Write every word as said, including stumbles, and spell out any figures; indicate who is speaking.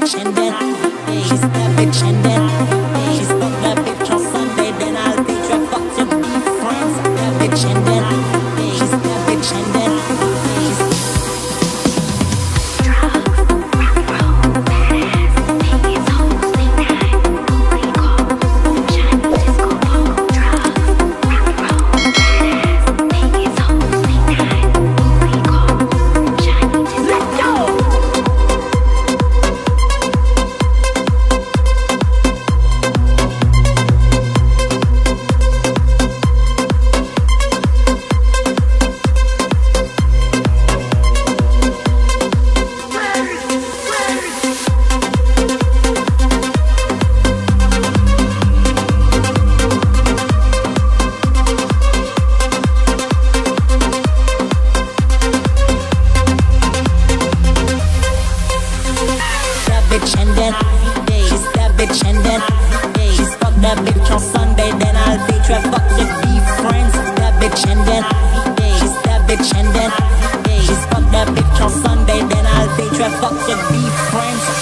Speaker 1: bitch and then she's that bitch and then she's fuck that bitch on Sunday. Then I'll teach her fuck to be friends. That bitch and then she's that bitch and then she's bitch and then she's that bitch and then she's fuck that bitch on Sunday. Then I'll teach her fuck to be friends. That bitch and then she's that bitch and then she's fuck that bitch on Sunday. Then I'll teach her fuck to be friends.